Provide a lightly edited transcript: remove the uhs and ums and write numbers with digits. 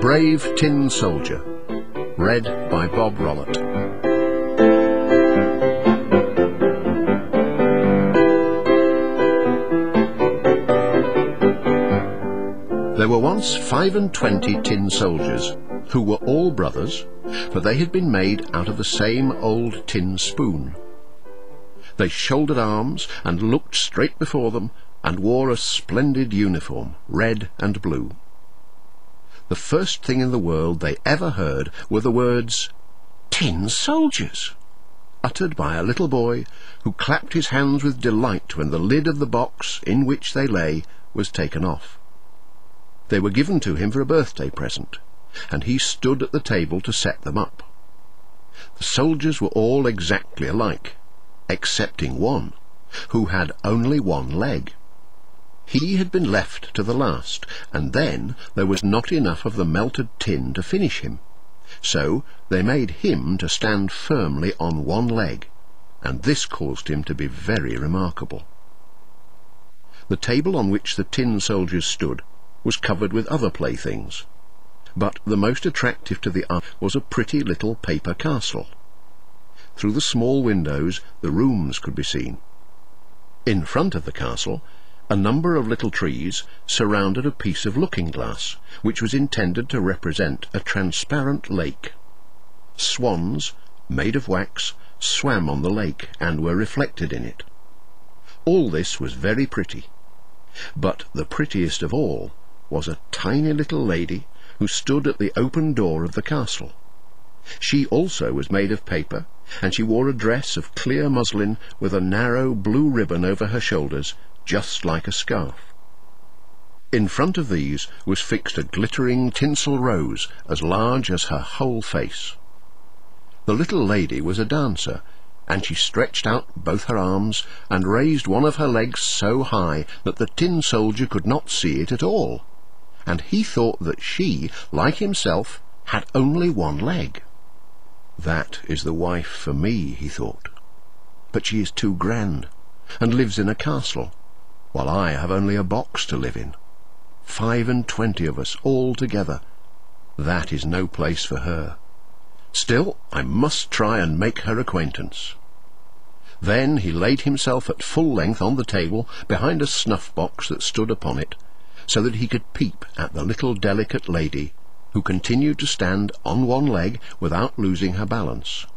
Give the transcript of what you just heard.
Brave Tin Soldier, read by Bob Rollitt. There were once 25 tin soldiers, who were all brothers, for they had been made out of the same old tin spoon. They shouldered arms and looked straight before them, and wore a splendid uniform, red and blue. The first thing in the world they ever heard were the words, "Tin soldiers," uttered by a little boy who clapped his hands with delight when the lid of the box in which they lay was taken off. They were given to him for a birthday present, and he stood at the table to set them up. The soldiers were all exactly alike, excepting one, who had only one leg. He had been left to the last, and then there was not enough of the melted tin to finish him, so they made him to stand firmly on one leg, and this caused him to be very remarkable. The table on which the tin soldiers stood was covered with other playthings, but the most attractive to the eye was a pretty little paper castle. Through the small windows the rooms could be seen. In front of the castle a number of little trees surrounded a piece of looking-glass, which was intended to represent a transparent lake. Swans, made of wax, swam on the lake and were reflected in it. All this was very pretty, but the prettiest of all was a tiny little lady who stood at the open door of the castle. She also was made of paper, and she wore a dress of clear muslin with a narrow blue ribbon over her shoulders, just like a scarf. In front of these was fixed a glittering tinsel rose as large as her whole face. The little lady was a dancer, and she stretched out both her arms and raised one of her legs so high that the tin soldier could not see it at all, and he thought that she, like himself, had only one leg. "That is the wife for me," he thought, "but she is too grand, and lives in a castle, while I have only a box to live in. 25 of us all together. That is no place for her. Still, I must try and make her acquaintance." Then he laid himself at full length on the table behind a snuff-box that stood upon it, so that he could peep at the little delicate lady, who continued to stand on one leg without losing her balance.